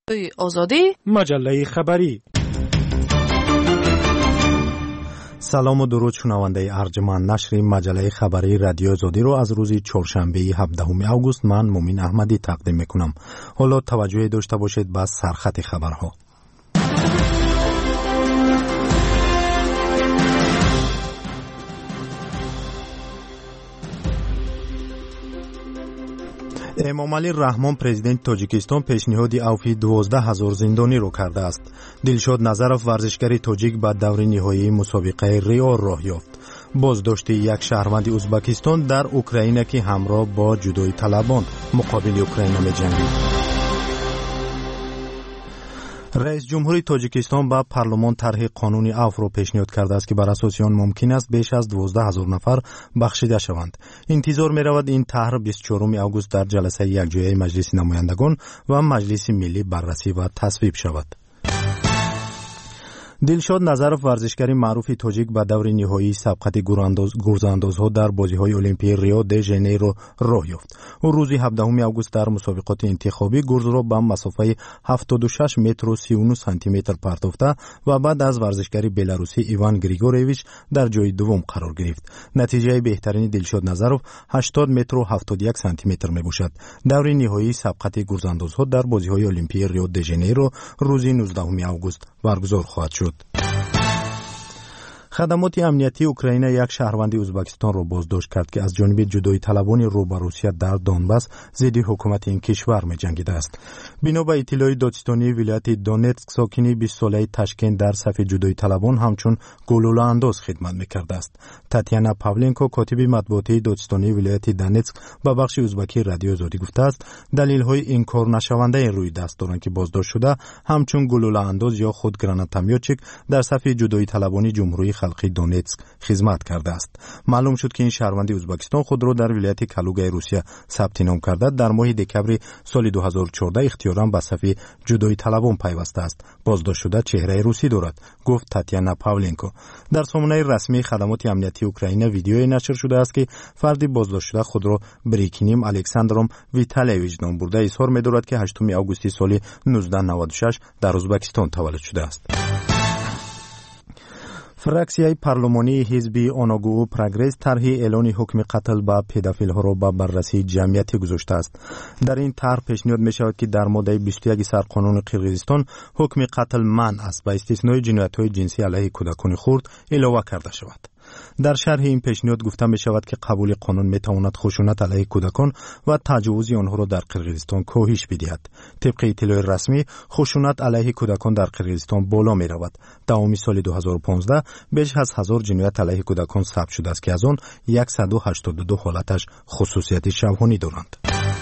رادیوی آزادی، مجله خبری. سلام و درود شنونده ارجمند. نشر مجله خبری رادیو آزادی رو از روز چهارشنبه 17 آگوست من مومین احمدی تقدیم میکنم. حالا توجه داشته باشید به سرخط خبرها. امامعلی رحمان پرزیدنت تاجیکستان پیشنهاد عفو 12,000 زندانی رو کرده است. دلشاد نظرов ورزشکاری تاجیک بعد دور نهایی مسابقه ریو راه یافت. بازداشت یک شهروند ازبکستان در اوکراین که همراه با جدایی طلبان مقابل اوکراین می‌جنگید. رئیس جمهوری تاجیکستان با پارلمان طرح قانون عفو را پیشنهاد کرده است که بر اساس آن ممکن است بیش از 12,000 نفر بخشیده شوند. انتظار می‌رود این طرح 24 آگوست در جلسه یکجایی مجلس نمایندگان و مجلس ملی بررسی و تصویب شود. دلشاد نظرов ورزشکاری معروف تاجیک به دور نهایی سبقت گرزاندازها در بازی‌های المپیک ریو د ژانیرو راه یافت. او روز 17 آگوست در مسابقات انتخابی گرز را به مسافه 76 متر و 39 سانتی متر پرتافته و بعد از ورزشکاری بلاروسی ایوان گریگورویچ در جای دوم قرار گرفت. نتیجه بهترین دلشاد نظرов 80 متر و 71 سانتی متر میباشد. دور نهایی سبقت گرزاندازها در بازی‌های المپیک ریو د ژانیرو روز 19 آگوست برگزار خواهد شد. خدمات امنیتی اوکراین یک شهروند ازبکستان را بازداشت کرد که از جانب جدایی طلبان رو به روسیه در دونباس ضد حکومت این کشور می‌جنگیده است. بنا به اطلاع دادستانی ولایت دونتسک ساکن 20 ساله تاشکند در صف جدایی طلبان همچون گلوله انداز خدمت می‌کرده است. تاتیانا پاولنکو کاتب مطبوعاتی دادستانی ولایت دونتسک به بخش ازبکی رادیو آزادی گفته است دلیل‌های انکار نشونده روی دست دارند که بازداشت شده همچون گلوله انداز یا خود گرانات‌میاتچیک در صف جدایی طلبان جمهوری خلقی دونتسک خدمت کرده است. معلوم شد که این شهروند ازبکستان خود را در ولایت کالوگای روسیه ثبت نام کرده در ماه دکبر سال 2014 اختیاراً به صف جدایی طلبان پیوسته است. بازداشت شده چهره روسی دارد، گفت تاتیانا پاولنکو. در سامانه رسمی خدمات امنیتی اوکراین ویدیویی نشر شده است که فردی بازداشت شده خود را بریکینیم الکساندروم ویتالیویچ نام برده اظهار می‌دارد که 8 آگوست سال 1996 در ازبکستان تولد شده است. فراکسیای پارلمانی حزب آناگو پروگرس طرح اعلان حکم قتل به پدافیل‌ها را به بررسی جمعیتی گذاشته است. در این طرح پیشنهاد می‌شود که در ماده 21 سرقانون قرقیزستان حکم قتل منع است و استثنای جنایت‌های جنسی علیه کودکان خرد علاوه کرده شود. در شرح این پیشنهاد گفته می شود که قبول قانون می تواند خشونت علیه کودکان و تجاوز آنها را در قرقیزستان کاهش بدهد. طبق اطلاع رسمی خشونت علیه کودکان در قرقیزستان بالا می رود. دوام سال 2015 بیش از 1000 جنایت علیه کودکان ثبت شده است که از آن 182 حالتش خصوصیت شبحانی دارند.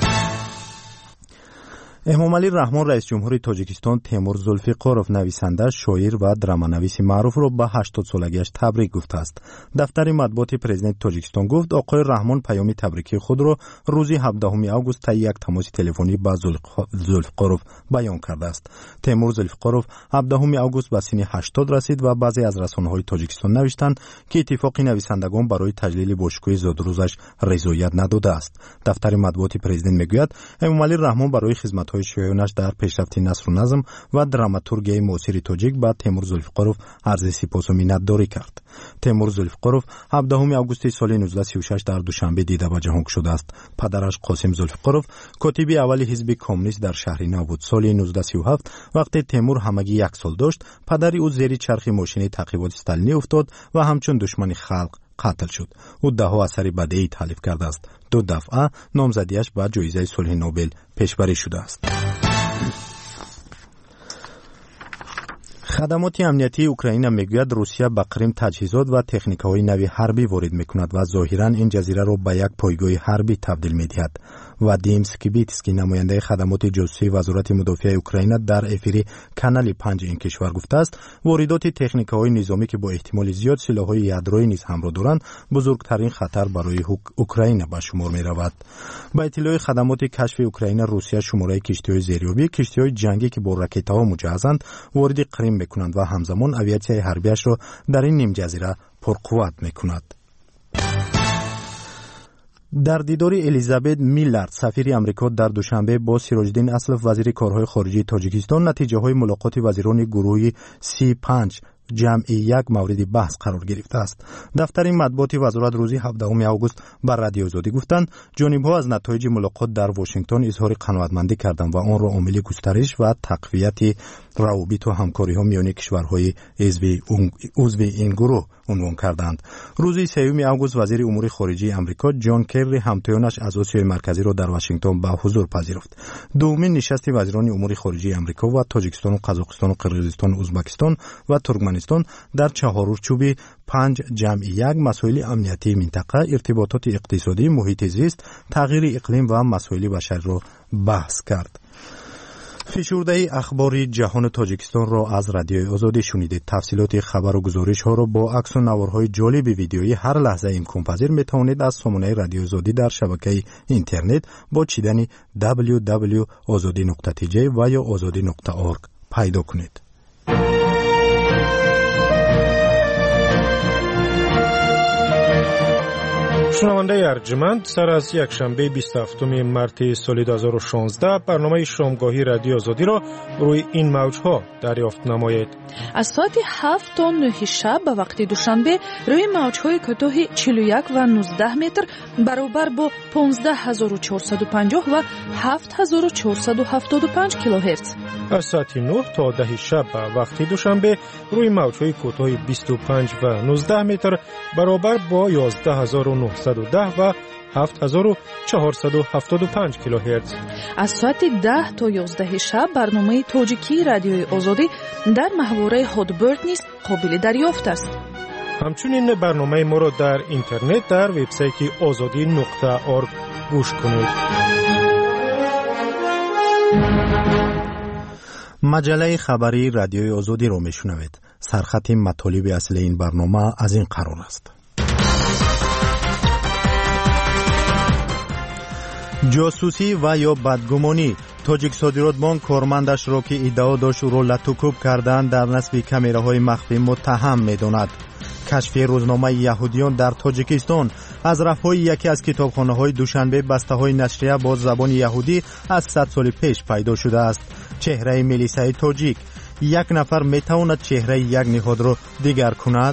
امامعلی رحمان رئیس جمهوری تاجیکستان تیمور زلفیقاروف نویسنده، شاعر و درامانویس معروف را به 80 سالگیش تبریک گفته است. دفتر مطبوعاتی پرزیدنت تاجیکستان گفت آقای رحمان پیام تبریکی خود را روز 17 آگوست طی یک تماس تلفنی با زلفیقاروف بیان کرده است. تیمور زلفیقاروف 17 آگوست به سن 80 رسید و بعضی از رسانه‌های تاجیکستان نوشتند که اتفاق نویسندگان برای تجلیل باشکوه زادروزش رضایت نداده است. دفتر مطبوعاتی پرزیدنت میگوید امامعلی رحمان برای خدمت‌های شایانش در پیشرفت نثر و نظم و دراماتورگی معاصر تاجیک با تیمور زلفیقاروف عرض سپاس و منتداری کرد. تیمور زلفیقاروف 17 آگوست سال 1936 در دوشنبه دیده به جهان شده است. پدرش قاسم زلفیقاروف کاتب اول حزب کمونیست در شهر نو بود. سال 1937 وقتی تیمور همگی 1 سال داشت پدر او زیر چرخ ماشین تعقیبات استالینی افتاد و همچون دشمن خلق قتل شد. او دهها اثر بدیعی تالیف کرده است. 2 دفعه نامزدیش به جایزه صلح نوبل پیشبری شده است. خدمات امنیتی اوکراین میگوید روسیه به قرم تجهیزات و تکنیک‌های نوی حربی وارد میکند و ظاهراً این جزیره را به یک پایگاه حربی تبدیل می‌دهد. وادیم سکیبیتسکی نماینده خدمات جاسوسی وزارت مدافع اوکراین در افیر کانال 5 این کشور گفته است واردات تکنیک‌های نظامی که با احتمال زیاد سلاح‌های یادرویی نیز همراه دارند بزرگترین خطر برای اوکراین به شمار می‌رود. با اطلاع خدمات کشف اوکراین روسیه شماره کشتی‌های زیریابی کشتی‌های جنگی که با راکت‌ها مجهزند وارد قرم می‌کنند و همزمان آویاسیای حربیش را در این نیم جزیره پرقوت می‌کند. در دیداری الیزابت میلارد سفیر آمریکا در دوشنبه با سیراج‌الدین اسلف وزیر کارهای خارجه تاجیکستان نتیجه‌های ملاقات وزیران گروهی C5 جمعی یک مورد بحث قرار گرفته است. دفتر مطبوعات وزارت روز 17 آگوست بر رادیو آزادی گفتند جانب‌ها از نتایج ملاقات در واشنگتن اظهار قناعتمندی کردند و آن را عامل گسترش و تقویت روابط و همکاری‌ها میان کشورهای عضو این گروه عنوان کردند. روز 3 آگوست وزیر امور خارجه آمریکا جان کری همتایانش از آسیای مرکزی را در واشنگتن به حضور پذیرفت. دومین نشست وزیران امور خارجه آمریکا و تاجیکستان و قزاقستان و قرقیزستان و ازبکستان و ترکمنستان در چهارچوب 5 جمع 1 مسائل امنیتی منطقه، ارتباطات اقتصادی، محیط زیست، تغییر اقلیم و مسائل بشری را بحث کرد. فشرده اخبار جهان تاجیکستان را از رادیوی آزادی شنیدید. تفصیلات خبر و گزارش ها را با عکس و نوارهای جالب ویدیویی هر لحظه امکان پذیر می توانید از سامانه رادیو آزادی در شبکه اینترنت با چیدن www.azadi.tj و یا azadi.org پیدا کنید. شنونده ارجمند، سر از یک شنبه 27 مارس سال 2016 برنامه شامگاهی رادیو آزادی را روی این موجها دریافت نمایید. از ساعت 7 تا 9 شب به وقت دوشنبه روی موجهای کوتاه 41 و 19 متر برابر با 15450 و 7475 کیلوهرتز. از ساعت 9 تا 10 شب به وقت دوشنبه روی موجهای کوتاه 25 و 19 متر برابر با 11910 و 7475 کیلوهرتز. از ساعت 10 تا 11 شب برنامه تاجیکی رادیوی آزادی در محوره هادبرد نیز قابل دریافت است. همچنین برنامه ما را در اینترنت در وبسایت azadi.org گوش کنید. مجله خبری رادیوی آزادی را میشنوید. سرخط مطالب اصلی این برنامه از این قرار است: جاسوسی و یا بدگمانی. تاجیک صادرات بانک کارمندش را که ادعا داشت او را لطوکوب کردن در نصب کامراهای مخفی متهم می‌داند. کشف روزنامه یهودیان در تاجیکستان. از رفعهای یکی از کتابخانه‌های دوشنبه بسته‌های نشریه با زبان یهودی از 100 سال پیش پیدا شده است. چهره ملیسه تاجیک. یک نفر میتواند چهره یک نهاد را دیگر کند؟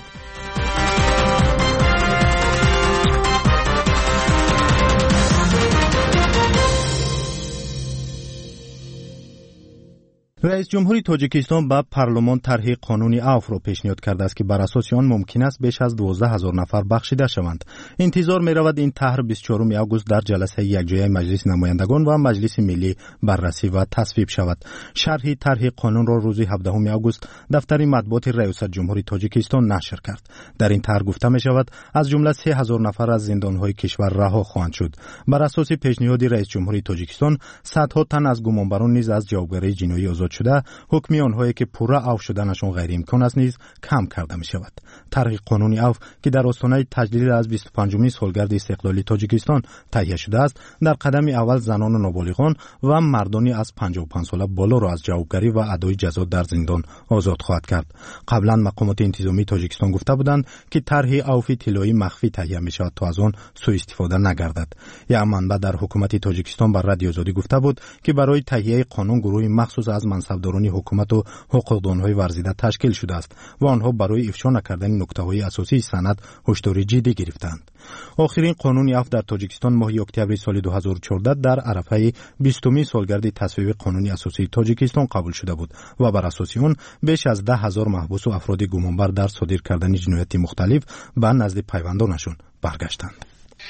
رئیس جمهوری تاجیکستان به پارلمان طرح قانون عفو را پیشنهاد کرده است که بر اساس آن ممکن است بیش از 12000 نفر بخشیده شوند. انتظار می‌رود این طرح 24 آگوست در جلسه یکجایی مجلس نمایندگان و مجلس ملی بررسی و تصویب شود. شرح طرح قانون را روز 17 آگوست دفتر مطبوعات ریاست جمهوری تاجیکستان نشر کرد. در این طرح گفته می‌شود از جمله 3000 نفر از زندان‌های کشور رها خواهند شد. بر اساس پیشنهاد رئیس جمهوری تاجیکستان صدها تن از گمانبران نیز از جوابگری جنایی آزاد شده، حکم آنهایی که پورا عفو شدنشان غیر امکان است نیز کم کرده می شود. طرح قانونی عفو که در آستانه تجلیل از 25مین سالگرد استقلالی تاجیکستان تهیه شده است، در قدم اول زنان و نابالغان و مردانی از 55 ساله بالا را از جوابگری و ادای جزا در زندان آزاد خواهد کرد. قبلا مقامات انتظامی تاجیکستان گفته بودند که طرح عفو طلایی مخفی تهیه می شود تا از آن سوء استفاده نگردد. یک منبع در حکومت تاجیکستان بر رادیو آزادی گفته بود که برای تهیه قانون گروهی مخصوص از منصبداران حکومت و حقوقدانهای ورزیده تشکیل شده است و آنها برای افشا نکردن نکته‌های اساسی سند هشداری جدی گرفتند. آخرین قانون عفو در تاجیکستان ماه اکتبر سال 2014 در عرفه 20مین سالگرد تصویب قانون اساسی تاجیکستان قبول شده بود و بر اساس آن بیش از 10,000 محبوس و افراد گمانبر در صادر کردن جنایات مختلف به نزد پیوندانشان برگشتند.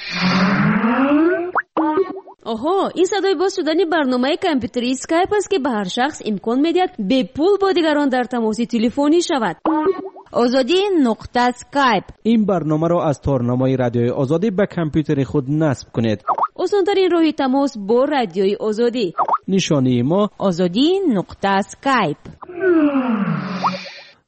آها، این صدای باز شدن برنامه کامپیوتری اسکایپ است که به هر شخص امکان می‌دهد به پول با دیگران در تماس تلفنی شود. azadi.skype. این برنامه را از تارنمای رادیوی آزادی به کامپیوتر خود نصب کنید. آسان‌ترین راه تماس با رادیوی آزادی. نشانی ما azadi.skype.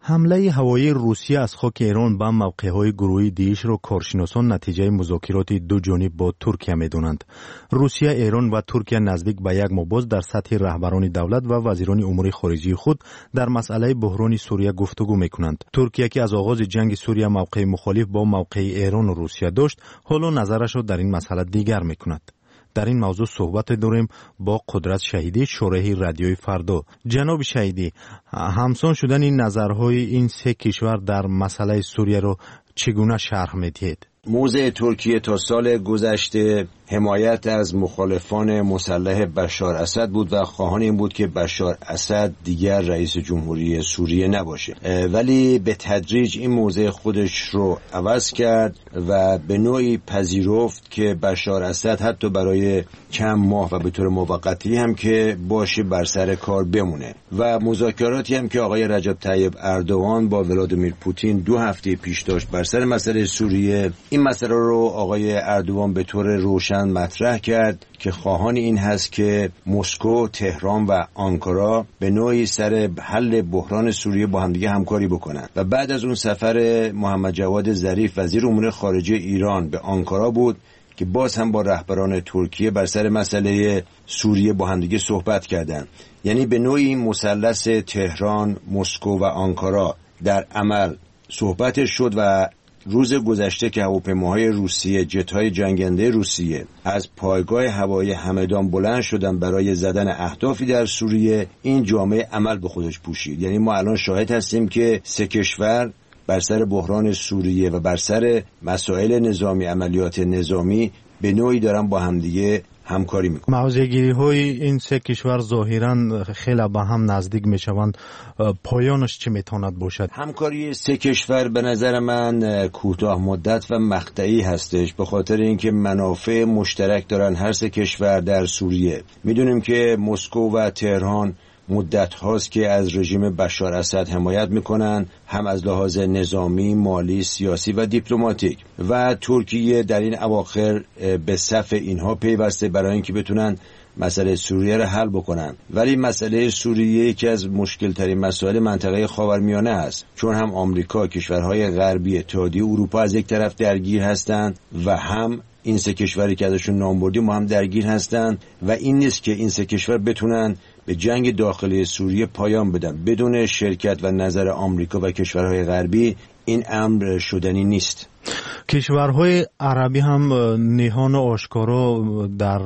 حمله هوایی روسیه از خاک ایران به موقع‌های گروهی دیش را کارشناسان نتیجه مذاکرات دو جانب با ترکیه می‌دانند. روسیه، ایران و ترکیه نزدیک به یک ماه باز در سطح رهبران دولت و وزیران امور خارجه خود در مسئله بحران سوریه گفتگو می‌کنند. ترکیه که از آغاز جنگ سوریه موقع مخالف با موقع ایران و روسیه داشت، حالا نظرش را در این مسئله دیگر می‌کند. در این موضوع صحبت داریم با قدرت شهیدی، شورای رادیوی فردا. جناب شهیدی، همسان شدن این نظرهای این سه کشور در مسئله سوریه رو چگونه شرح می‌دهید؟ موضع ترکیه تا سال گذشته حمایت از مخالفان مسلح بشار اسد بود و خواهان این بود که بشار اسد دیگر رئیس جمهوری سوریه نباشه، ولی به تدریج این موضع خودش رو عوض کرد و به نوعی پذیرفت که بشار اسد حتی برای چند ماه و به طور موقتی هم که باشه بر سر کار بمونه و مذاکراتی هم که آقای رجب طیب اردوغان با ولادیمیر پوتین 2 هفته پیش داشت بر سر مسئله سوریه، این مسئله رو آقای اردوغان به طور روشن مطرح کرد که خواهان این هست که مسکو، تهران و آنکارا به نوعی سر حل بحران سوریه با همدیگه همکاری بکنند. و بعد از اون سفر محمد جواد ظریف وزیر امور خارجه ایران به آنکارا بود که باز هم با رهبران ترکیه بر سر مسئله سوریه با همدیگه صحبت کردند. یعنی به نوعی مثلث تهران، مسکو و آنکارا در عمل صحبتش شد و روز گذشته که هواپیماهای روسیه، جت‌های جنگنده روسیه از پایگاه هوایی همدان بلند شدن برای زدن اهدافی در سوریه، این جامعه عمل به خودش پوشید. یعنی ما الان شاهد هستیم که سه کشور بر سر بحران سوریه و بر سر مسائل نظامی، عملیات نظامی به نوعی دارن با همدیگه همکاری میکنند. موضع‌گیری های این سه کشور ظاهراً خیلی به هم نزدیک میشوند. پایانش چه میتواند باشد؟ همکاری سه کشور به نظر من کوتاه مدت و مقطعی هستش، به خاطر اینکه منافع مشترک دارن هر سه کشور در سوریه. میدونیم که مسکو و تهران مدت هاست که از رژیم بشار اسد حمایت میکنن، هم از لحاظ نظامی، مالی، سیاسی و دیپلماتیک، و ترکیه در این اواخر به صف اینها پیوسته برای اینکه بتونن مسئله سوریه را حل بکنن. ولی مسئله سوریه یکی از مشکل ترین مسائل منطقه خاورمیانه است، چون هم آمریکا، کشورهای غربی، اتحادیه اروپا از یک طرف درگیر هستند و هم این سه کشوری که ازشون نام بردیم ما هم درگیر هستند و این نیست که این سه کشور بتونن به جنگ داخلی سوریه پایان بدن. بدون شرکت و نظر آمریکا و کشورهای غربی این امر شدنی نیست. کشورهای عربی هم نهان و آشکارا در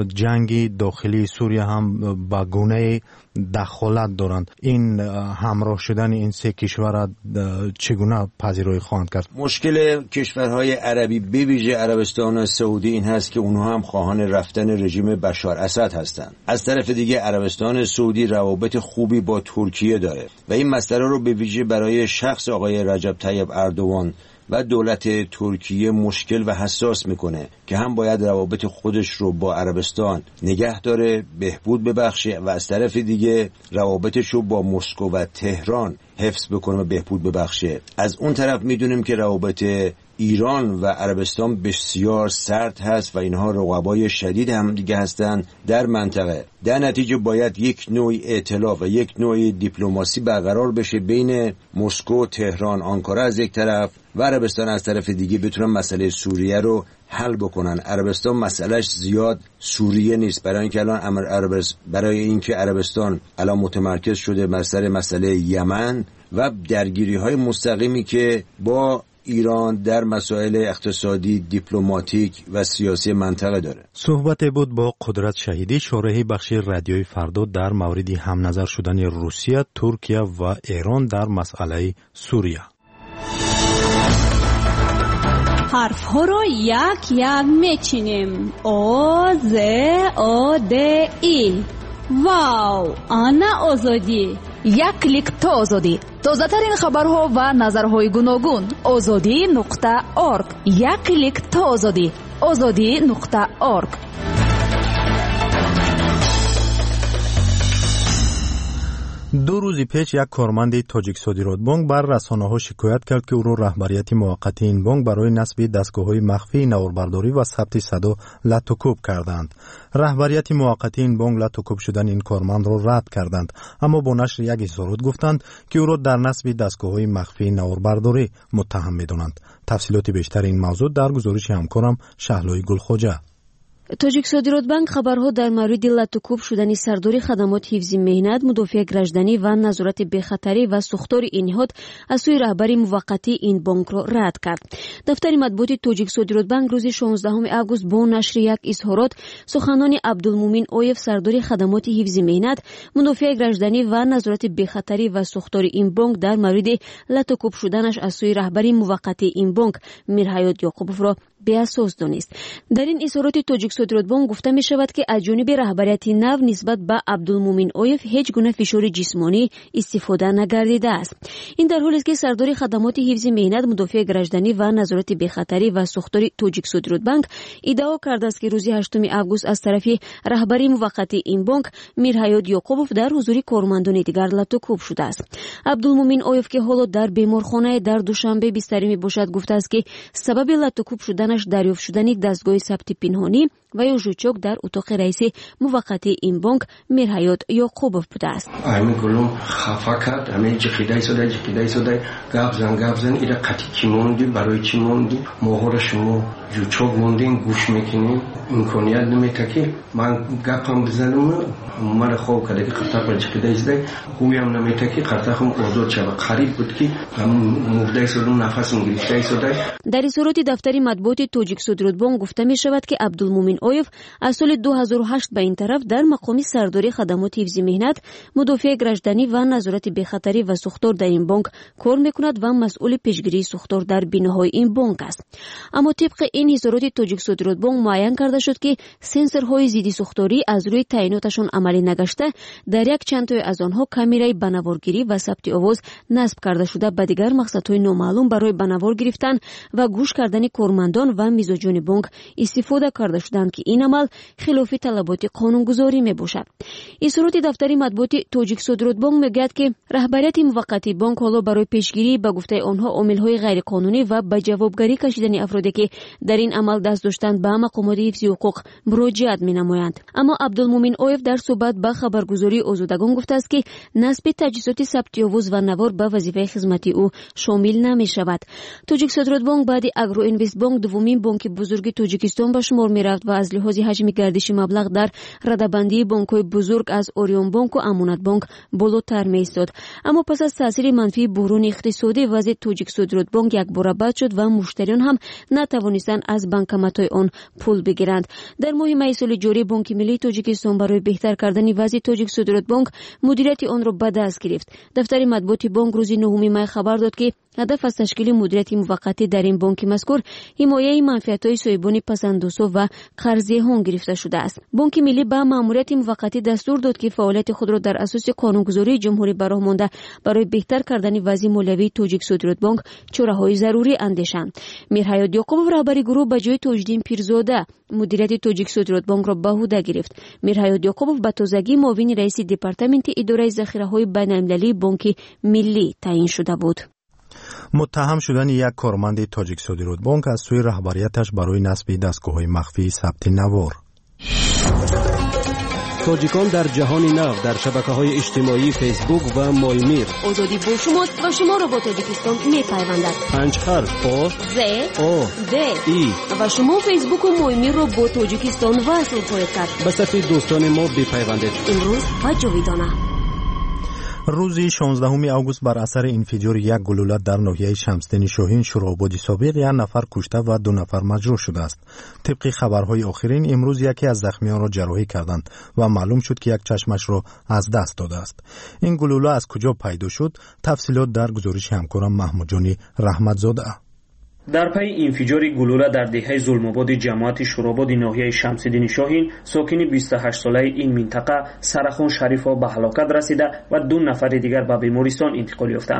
جنگ داخلی سوریه هم با گونه دخالت دارند. این همراه شدن این سه کشور چگونه پذیرایی خواهند کرد؟ مشکل کشورهای عربی به ویژه عربستان سعودی این هست که اونها هم خواهان رفتن رژیم بشار اسد هستند. از طرف دیگه عربستان سعودی روابط خوبی با ترکیه داره و این مسئله رو به ویژه برای شخص آقای رجب طیب اردوغان و دولت ترکیه مشکل و حساس میکنه که هم باید روابط خودش رو با عربستان نگه داره، بهبود ببخشه و از طرف دیگه روابطش رو با مسکو و تهران حفظ بکنه و بهبود ببخشه. از اون طرف میدونیم که روابط ایران و عربستان بسیار سرد هست و اینها رقبای شدید هم دیگه هستن در منطقه. در نتیجه باید یک نوع ائتلاف و یک نوع دیپلماسی برقرار بشه بین مسکو، تهران، آنکارا از یک طرف و عربستان از طرف دیگه، بتونن مسئله سوریه رو حل بکنن. عربستان مسئلهش زیاد سوریه نیست، برای اینکه عربستان الان متمرکز شده بر سر مسئله یمن و درگیری‌های مستقیمی که با ایران در مسائل اقتصادی، دیپلماتیک و سیاسی منطقه داره. صحبت بود با قدرت شهیدی، شارح بخش رادیوی فردا در مورد هم نظر شدن روسیه، ترکیه و ایران در مسئله سوریه. حرف ها رو یک یک میچینیم. او ز او د ای. واو، آنا آزادی. یک کلیک تا آزادی. تازه ترین خبرها و نظرهای گوناگون. azadi.org. یک کلیک تا آزادی. azadi.org. دو روز پیش یک کارمند تاجیک صادرات بانک بر رسانه‌ها شکایت کرد که او را رهبریت موقتی این بانک برای نصب دستگاه‌های مخفی نواربرداری و ثبت صدا لط و کوب کردند. رهبریت موقتی این بانک لط و کوب شدن این کارمند را رد کردند، اما با نشر یک اظهارات گفتند که او را در نصب دستگاه‌های مخفی نواربرداری متهم می‌دانند. تفصیلات بیشتر این موضوع در گزارش همکارم شهلای گلخوجه. توجیک صادرات بانک خبرها در مورد لطوکوب شدن سرداری خدمات حفظ مهنت، مدافع گраждани و نظارت بخطری و ساختار این نهاد از سوی رهبری موقتی این بانک را رد کرد. دفتر مطبوعات توجیک صادرات بانک روز 16 آگوست با نشر یک اظهارات سخنان عبدالمومن اویف سرداری خدمات حفظ مهنت، مدافع گраждани و نظارت بخطری و ساختار این بانک در مورد لطوکوب شدنش از سوی رهبری موقتی این بانک میرحیات یعقوبوف را بی‌اساس دانست. در این اظهارات توجیک صادرات بانک گفته می شود که از جانب رهبریت نو نسبت به عبدالمومن اویف هیچ گونه فشار جسمانی استفاده نگردیده است. این در حالی است که سردار خدمات حفظ مهنت، مدافع گраждани و نظارت بخطری و ساختار توجیک صادرات بانک ادعا کرده است که روز 8 آگوست از طرف رهبری موقتی این بانک میرحیات یعقوبوف در حضور کارمندان دیگر لطوکوب شده است. عبدالمومن اویف که حالا در بیمارخانه در دوشنبه بستری می باشد گفته است که سبب لطوکوب شدن دریافت شدن دستگاه ثبت پنهانی و یا ژوچوک در اتاق رئیس موقتی این بانک میرحیات یعقوبوف بوده است. همین کلم خفا کرد، همین جقیدای شده گابزن ایره قطی کی موندی، برای چی موندی، ماهور شما ژوچوک موندین، گوش میکنین، امکانیت نمیده که من گپم بزنم، من خواب کرده که قطع پر جقیدای شده خویم نمیده که قطع هم آزاد شده. قریب بود که مفدای سلم نفسم گرفته شده. در اظهارات دفتر مطبوعات توجیک صادرات بانک گفته می شود که عبدالمومن اویف از سال 2008 به این طرف در مقام سرداری خدمات حفظ مهنت، مدافع گраждани و نظارت بخطری و ساختار در این بانک کار میکند و مسئول پیشگیری ساختار در بناهای این بانک است. اما طبق این اظهارات توجیک صادرات بانک معین کرده شد که سنسورهای ضد ساختاری از روی تعییناتشان عملی نگشته، در یک چند تا از آنها کامرای بنوارگیری و ثبت آواز نصب کرده شده به دیگر مقصدهای نامعلوم برای بنوار گرفتن و گوش کردن کارمندان و میزبان بانک استفاده کرده شدند که این عمل خلاف طلبات قانونگذاری می باشد. اظهارات دفتر مطبوعات توجیک صادرات بانک میگوید که رهبریت موقتی بانک حالا برای پیشگیری به گفته آنها عامل‌های غیر قانونی و به جوابگری کشیدن افرادی که در این عمل دست داشتند به مقامات حفظ حقوق مراجعت می‌نمایند. اما عبدالمومن اویف در صحبت با خبرگزاری آزادگان گفته است که نصب تجهیزات ثبت آواز و نوار به وظیفه خدمتی او شامل نمی‌شود. توجیک صادرات بانک بعد اگرو اینوست بانک دومین بانک بزرگ تاجیکستان به شمار می‌رفت و از لحاظ حجم گردش مبلغ در رده‌بندی بانک‌های بزرگ از اوریون بانک و امانت بانک بالاتر می‌ایستاد. اما پس از تاثیر منفی بحران اقتصادی وضع توجیک صادرات بانک یک بار بد شد و مشتریان هم نتوانستند از بانکمت‌های آن پول بگیرند. در ماه می سال جاری بانک ملی تاجیکستان برای بهتر کردن وضع توجیک صادرات بانک مدیریت آن را به دست گرفت. دفتر مطبوعات بانک روز 9 می خبر داد که هدف از تشکیل مدیریت موقتی در این بانک مذکور حمایه منفعت‌های صاحبان پسندوسو و قرضه‌ها گرفته شده است. بانک ملی به ماموریت موقتی دستور داد که فعالیت خود را در اساس قانونگذاری جمهوری براه مانده برای بهتر کردن وضع مالیوی توجیک صادرات بانک چاره‌های ضروری اندیشند. میرحیات یعقوبوف رهبری گروه به جای تاجدین پیرزاده مدیریت توجیک صادرات بانک را به عهده گرفت. میرحیات یعقوبوف به تازگی معاون رئیس دپارتمنت اداره ذخیره‌های بین‌المللی بانک ملی تعیین شده بود. متهم شدن یک کارمند تاجیک صادرات بانک از سوی رهبریتش برای نصب دستگاه‌های مخفی ثبت نوار. تاجیکان در جهان نو در شبکه‌های اجتماعی فیسبوک و مایمیر. آزادی با شماست و شما را با تاجیکستان می‌پیوندد. 5 حرف آ ز او د ای و شما فیسبوک و مایمیر را با تاجیکستان وصل خواهید کرد. به صفحه دوستان ما بپیوندید. امروز و جاویدانه. روز 16 آگوست بر اثر انفجار یک گلوله در ناحیه شمسدین شاهین شورابادی سابق یک نفر کشته و 2 نفر مجروح شده است. طبق خبرهای آخرین امروز یکی از زخمیان را جراحی کردند و معلوم شد که یک چشمش را از دست داده است. این گلوله از کجا پیدا شد؟ تفصیلات در گزارش همکارم محمود جانی رحمتزاده. در پی انفجار گلوله در دهه ظلم‌آباد جماعت شوراباد ناحیه شمسدین شاهین ساکن 28 ساله این منطقه سرخان شریفا به هلاکت رسیده و 2 نفر دیگر به بیمارستان انتقال یافته‌اند.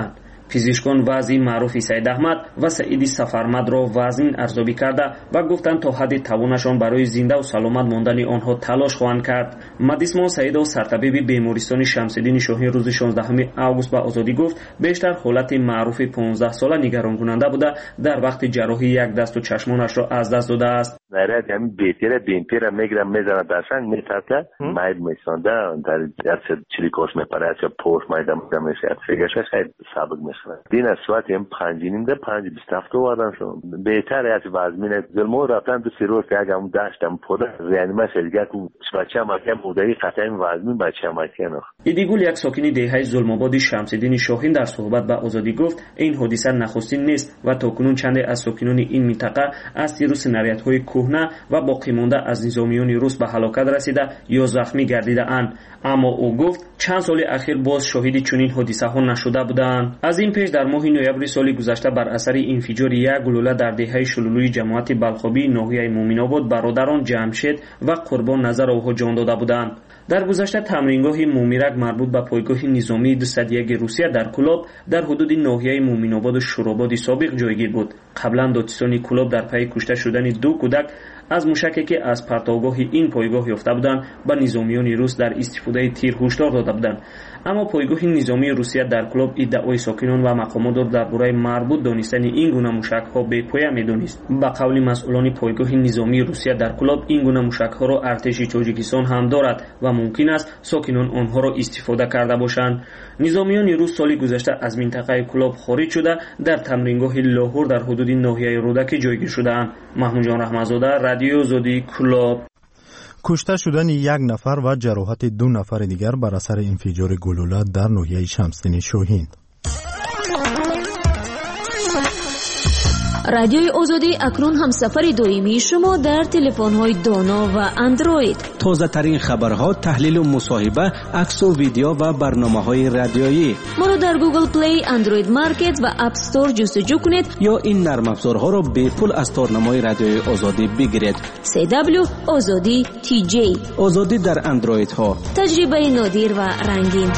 پزشکان وضع معروف سید احمد و سعید سفرمد را وزن ارزیابی کرده و گفتند تا حد توانشان برای زنده و سلامت ماندن آنها تلاش خواهند کرد. مهدیسمان سعید و سرطبیب بیمارستان شمس‌الدین شاهین روز 16 آگوست به آزادی گفت بیشتر حالت معروف 15 ساله نگران کننده بوده، در وقت جراحی یک دست و چشمانش را از دست داده است. نرد همین بیتره بینپیره میگرم میزنه درشنگ میترکه ماید میسانده در درس چلیکوش میپره یا پوش مایده میشه فیگرش خیلی سابق میشه دین از سوات هم 5.27 وادن شد بهتر از وزمین ظلمو رفتن دو سیروز که اگه هم داشتم پوده ریانیمه شدیگه که بچه مکه مودایی قطعی وزمین بچه مکه نخ. ایدیگول یک ساکنی دهه ظلم‌آباد شمس‌الدین شاهین در صحبت به آزادی گفت این حادثه نخستین نیست و تاکنون چند از ساکنان این منطقه از تیر و سناریت‌های کهنه و باقی مانده از نظامیان روس به هلاکت رسیده یا زخمی گردیده اند، اما او گفت چند سال اخیر باز شاهد چنین حادثه ها نشده بودند. از این پیش در ماه نوامبر سال گذشته بر اثر انفجار یک گلوله در دهه شلولوی جماعت بلخابی ناحیه مومن‌آباد برادران جمشید و قربان نظر آنها جان داده بودند. در گذشته تمرینگاه مومیرک مربوط به پایگاه نظامی 201 روسیه در کلاب در حدود ناحیه مومن‌آباد و شوراباد سابق جایگیر بود. قبلا دادستان کلاب در پی کشته شدن 2 کودک از موشکی که از پرتوگاه این پایگاه یافته بودند به نظامیان روس در استفاده تیر هشدار داده بودند، اما پایگاه نظامی روسیه در کلاب ادعای ساکنان و مقامات را درباره مربوط دانستن این گونه موشک‌ها بی‌پایه می‌دانست. به قول مسئولان پایگاه نظامی روسیه در کلاب این گونه موشک‌ها را ارتش تاجیکستان هم دارد و ممکن است ساکنان آنها را استفاده کرده باشند. نظامیان روس سال گذشته از منطقه کلاب خارج شده در تمرینگاه لاهور در حدود ناحیه رودک جایگیر شده‌اند. محمود جان رحمت‌زاده، رادیو آزادی، کلاب. کشته شدن 1 نفر و جراحت 2 نفر دیگر بر اثر انفجار گلوله در ناحیه شمس‌الدین شاهین. رادیوی آزادی اکنون هم سفر دائمی شما در تلفن‌های دانا و اندروید. تازه ترین خبرها، تحلیل و مصاحبه، عکس و ویدیو و برنامه‌های رادیویی. ما را در گوگل پلی، اندروید مارکت و اپ استور جستجو کنید یا این نرم افزارها را به پول از تارنمای رادیوی آزادی بگیرید. CW آزادی TJ. آزادی در اندروید ها. تجربه نادر و رنگین.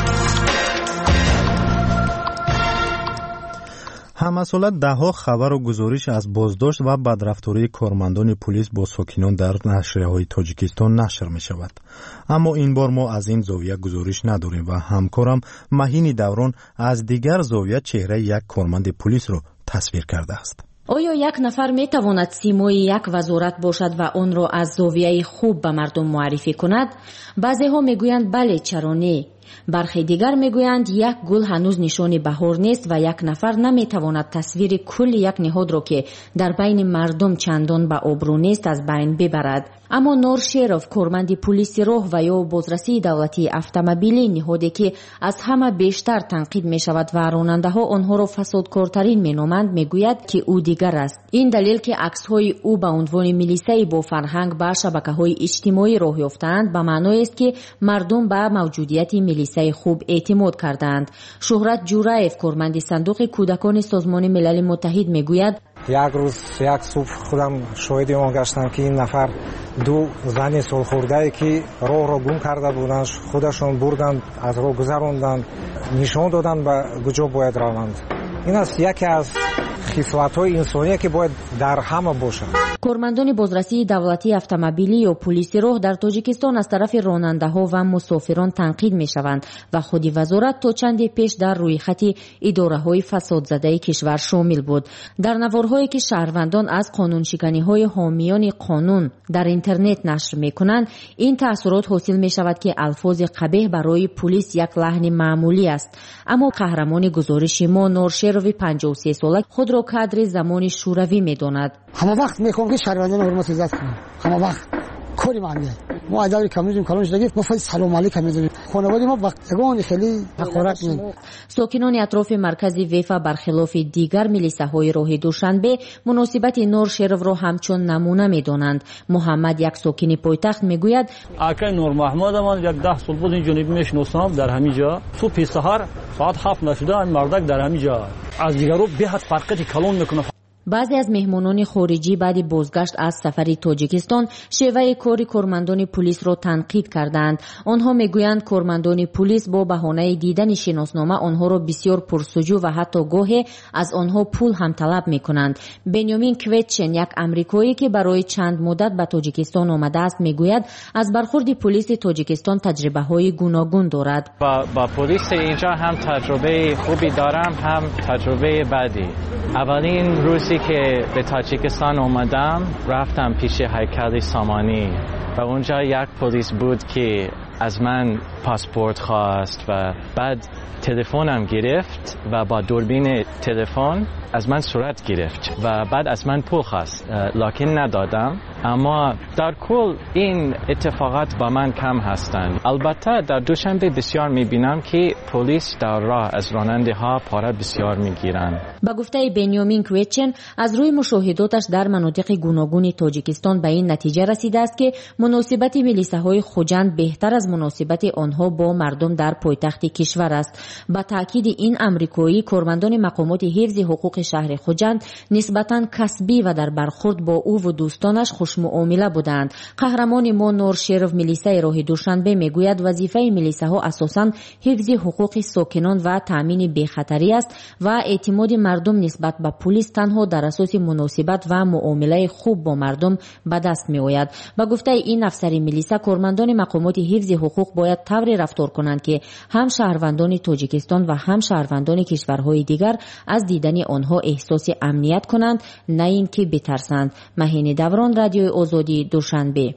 هم‌سالت ده‌ها خبر و گزارش از بازداشت و بدرفتاری کارمندان پلیس با ساکنان در نشریه‌های تاجیکستان نشر می‌شود. اما این بار ما از این زاویه گزارش نداریم و همکارم مهین دوران از دیگر زاویه چهره یک کارمند پلیس را تصویر کرده است. آیا یک نفر می تواند سیمای یک وزارت باشد و آن را از زاویه خوب به مردم معرفی کند؟ بعضی ها می گویند بله، چرا نه؟ برخی دیگر میگویند یک گل هنوز نشان بهار نیست و یک نفر نمیتواند تصویر کل یک نهاد را که در بین مردم چندان به آبرو نیست از بین ببرد. اما نور شیروف، کارمند پلیس راه و یا بازرسی دولتی اتومبیلی، نهادی که از همه بیشتر تنقید می شود و راننده ها آنها را فسادکارترین می نامند، میگوید که او دیگر است. این دلیل که عکس های او به عنوان میلیسای با فرهنگ به شبکه های اجتماعی راه یافتند به معنای است که مردم به موجودیت میلیسای خوب اعتماد کردند. شهرت جورایف، کارمند صندوق کودکان سازمان ملل متحد، میگوید یک روز یک صبح خودم شاهد آن گشتم که این نفر 2 زن سالخورده که راه را گم کرده بودند خودشان بردند، از راه گذراندند، نشان دادند به کجا باید روند. این است یکی از خصلت‌های انسانی که باید در همه باشد. کارمندان بازرسی دولتی اتومبیلی و پلیس راه در تاجیکستان از طرف راننده‌ها و مسافران تنقید می‌شوند و خود وزارت تا چندی پیش در روی خط اداره‌های فسادزده کشور شامل بود. در نوارهایی که شهروندان از قانون‌شکنی‌های حامیان قانون در اینترنت نشر می‌کنند، این تأثیرات حاصل می‌شود که الفاظ قبیح برای پلیس یک لحن معمولی است. اما قهرمان گزارش ما نورشیروی 53 ساله خود را کادر زمان شوروی می‌داند. همه وقت میخوام که شهروندان حرمت عزت کنم، همه وقت کاری معنیه. ما اداره کمیدیم کلام شده ما فقط سلام علیکم می‌دونیم. خانواده ما وقتگان خیلی حقارت می‌کنن. ساکنان اطراف مرکز ویفا برخلاف دیگر میلیساهای راه دوشنبه مناسبت نورشیرو را همچون نمونه می‌دانند. محمد، یک ساکن پایتخت، میگوید آقای نور محمد من یک 10 سال بود این جنوب میشناسم. در همین جا صبح سحر ساعت 7 نشده این مردک در همین جا از دیگرو به حد فرقی کلام میکنه. баъзе аз меҳмонони хориҷӣ баъди бозгашт аз сафари тоҷикистон шеваи кори кормандони пулисро танқид карданд. онҳо мегӯянд кормандони пулис бо баҳонаи дидани шиноснома онҳоро бисёр пурсуҷӯ ва ҳатто гоҳе аз онҳо пул ҳам талаб мекунанд. бенёмин кветчен, як амрикоӣ ки барои чанд муддат ба тоҷикистон омадааст, мегӯяд аз бархурди пулиси тоҷикистон таҷрибаҳои гуногун дорад. ба пулиси инҷа ҳам таҷрубаи хубе дорам, ҳам таҷрубаи бади. аввалин рӯзи که به تاجیکستان اومدم رفتم پیش هیکل سامانی و اونجا یک پلیس بود که از من پاسپورت خواست و بعد تلفنم گرفت و با دوربین تلفن از من صورت گرفت و بعد از من پول خواست، لکن ندادم. اما در کل این اتفاقات با من کم هستند. البته در دوشنبه بسیار میبینم که پلیس در راه از راننده ها پاره بسیار میگیرند. با گفته بنیامین کویچن از روی مشاهداتش در مناطق گوناگون تاجیکستان به این نتیجه رسیده است که مناسبت ملیسه‌های خوجند بهتر از مناسبت آنها با مردم در پایتخت کشور است. با تاکید این امریکایی، کارمندان مقامات حفظ حقوق شهر خوجند نسبتاً کسبی و در برخورد با او و دوستانش خوش معامله بودند. قهرمان ما نور شرف ملیسه راه دوشنبه میگوید وظیفه ملیسه ها اساساً حفظ حقوق ساکنان و تامین بی‌خطری است و اعتماد مردم نسبت به پلیس تنها در اساس مناسبت و معامله خوب با مردم به دست می آید. با گفته این افسر ملیسه، کارمندان مقامات حفظ حقوق باید طوری رفتار کنند که هم شهروندان تاجیکستان و هم شهروندان کشورهای دیگر از دیدن آنها احساس امنیت کنند، نه اینکه بترسند. مهین دوران، رادیوی آزادی، دوشنبه.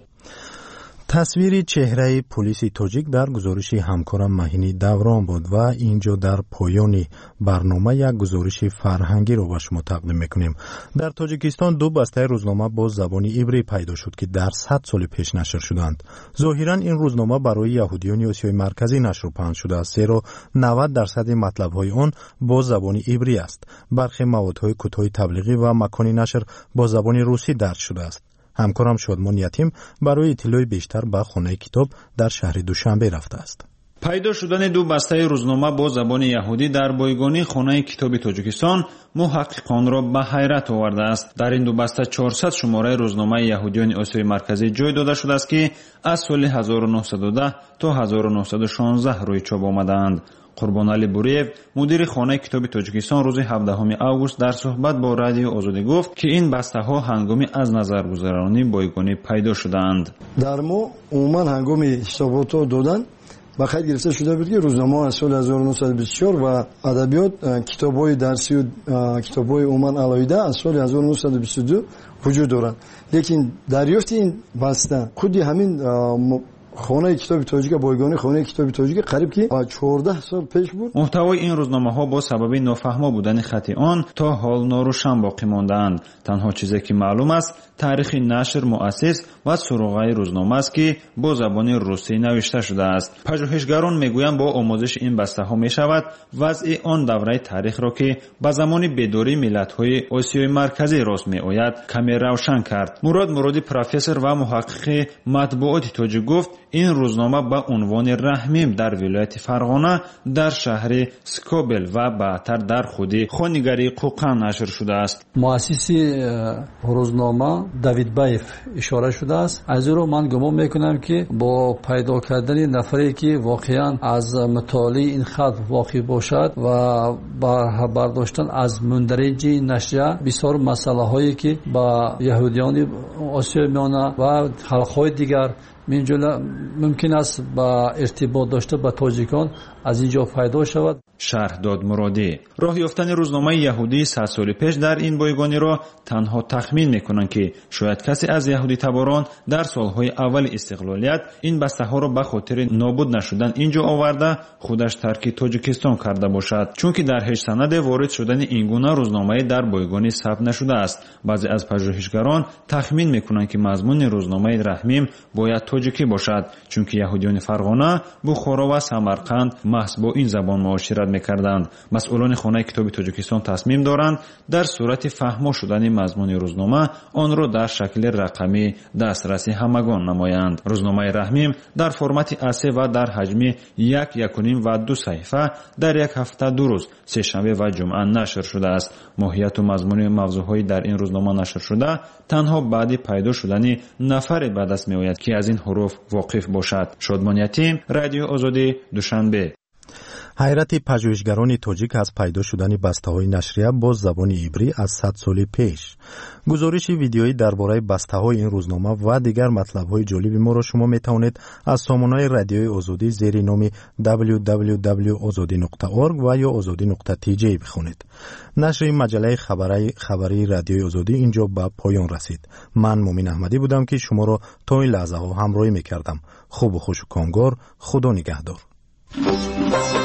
تصویری چهره پلیس تاجیک در گزارش همکارم مهینی دوران بود و اینجا در پایان برنامه یک گزارش فرهنگی رو به شما تقدیم میکنیم. در تاجیکستان دو بسته روزنامه با زبان عبری پیدا شد که در 100 سال پیش نشر شدند. ظاهرا این روزنامه برای یهودیان آسیای مرکزی نشر و پخش شده است، زیرا 90% مطلب‌های آن با زبان عبری است. برخی موادهای کوتاه تبلیغی و مکان نشر با زبان روسی درج شده است. همکارم شادمان یتیم برای اطلاع بیشتر به خانه کتاب در شهر دوشنبه رفته است. پیدا شدن دو بسته روزنامه با زبان یهودی در بایگانی خانه کتاب تاجیکستان محققان را به حیرت آورده است. در این دو بسته 400 شماره روزنامه یهودیان آسیای مرکزی جای داده شده است که از سال 1910 تا 1916 روی چاپ آمدند. قربان علی بوریف، مدیر خانه کتاب تاجیکستان، روز 17 آگوست در صحبت با رادیو آزادی گفت که این بسته ها هنگامی از نظر گذرانی بایگانی پیدا شدند. در ما عموما هنگامی حسابات دادن با خیلی گرفته شده بود که روزنامه از سال 1924 و ادبیات کتاب‌های درسی و کتاب‌های عموما علایده از سال 1922 وجود دارند. لیکن دریافت این بسته خودی همین خانه کتاب تاجیک بایگانی خانه کتاب تاجیک قریب که 14 سال پیش بود. محتوای این روزنامه ها با سبب نافهمی بودن خط آن تا حال ناروشن باقی ماندند. تنها چیزی که معلوم است تاریخ نشر، مؤسس و سروغه روزنامه است که با زبان روسی نوشته شده است. پژوهشگران میگویند با آموزش این بسته ها می شود وضع آن دوره تاریخ را که به زمان بدوری ملت های آسیای مرکزی راست می آید کمی روشن کرد. مرادی پروفسور و محقق مطبوعات تاجیک گفت این روزنامه با عنوان رحمیم در ولایت فرغانه در شهر سکوبل و بعدتر در خود خانگری قوقان نشر شده است. مؤسس روزنامه داوید بایف اشاره شده است. از او من گمان میکنم که با پیدا کردن نفری که واقعا از مطالعه این خط واقع باشد و با برداشتن از مندرج نشریه بسیار مسئله هایی که با یهودیان آسیا میانه و خلق‌های دیگر ممکن است با ارتباط داشته با تاجیکان از اینجا پیدا شود. شهرداد مرادی، راه یافتن روزنامه یهودی 100 سال پیش در این بایگانی را تنها تخمین میکنند که شاید کسی از یهودی تباران در سالهای اول استقلالیت این بسته ها را به خاطر نابود نشدن اینجا آورده خودش ترک تاجیکستان کرده باشد، چون که در هیچ سند وارد شدن این گونه روزنامه در بایگانی ثبت نشده است. بعضی از پژوهشگران تخمین میکنند که مضمون روزنامه رحمیم باید тоҷикӣ бошад, чунки яҳудиёни Фарғона, Бухоро ва Самарқанд маҳз бо ин забон муошират мекарданд. масъулони хонаи китоби Тоҷикистон тасмим доранд дар сурати фаҳмо шудани мазмуни рӯзнома онро дар шакли рақамӣ дастраси ҳамагон намоянд. рӯзномаи Раҳмим дар формати асе ва дар ҳаҷми 1.5 ва 2 саҳифа дар як ҳафта 2 рӯз сешанбе ва ҷумъа нашр шудааст. моҳияту мазмуни мавзӯъҳои дар ин рӯзнома нашр шуда танҳо баъди пайдо шудани нафаре ба даст меояд ки аз ин ҳуруф воқиф бошад. шодмон ятим, радио озодӣ, душанбе. ҳайрати пажӯҳишгарони тоҷик аз пайдо шудани бастаҳои нашрия бо забони ибрӣ аз 100 соли пеш. гузориши видеоӣ дар бораи бастаҳои ин рӯзнома ва дигар матлабҳои ҷолиби моро шумо метавонед аз сомонаи радиои озодӣ зери номи www.ozodi.org ва ё ozodi.tj бихонед. нашри маҷаллаи хабарии радиои озодӣ инҷо ба поён расид. ман муъмин аҳмадӣ будам ки шуморо то ин лаҳзаҳо ҳамроҳӣ мекардам. хубу хушуконгор. худо нигаҳдор.